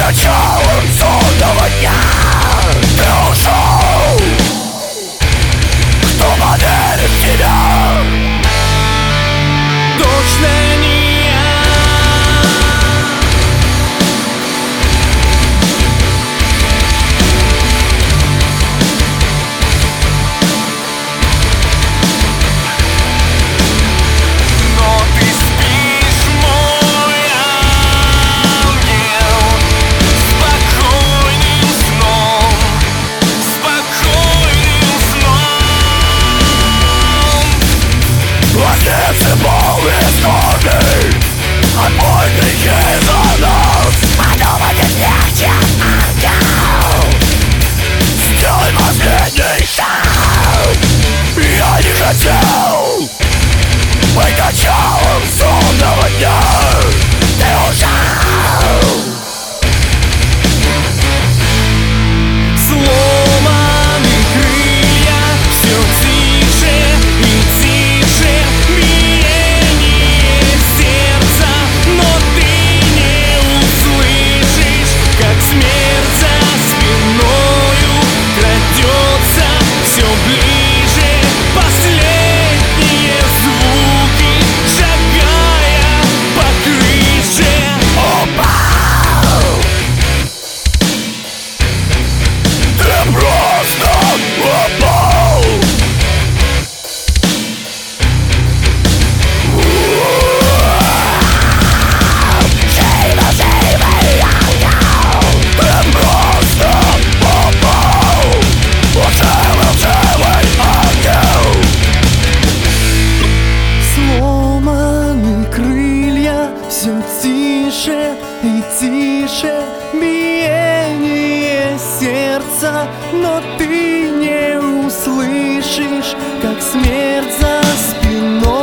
началом сонного дня ты ушел. Кто поверит в тебя? Точно не я. Но ты спишь, мой ангел, спокойным сном, спокойным сном. Во сердце полные скорби, от мой грехи за нас. Подумать легче, ангел. Сделай последний шаг. Я не хотел быть началом сонного дня. Ты ушел. Сломаны крылья, все тише и тише биение сердца, но ты не услышишь, как смерть за спиною крадется все ближе. Последние звуки, шагая по крыше. Упал. Ты просто упал. Живо, живый ангел. Ты просто упал. Уцелел живый ангел. Сломаны крылья, все тише и тише биение сердца, но ты не услышишь, как смерть за спиной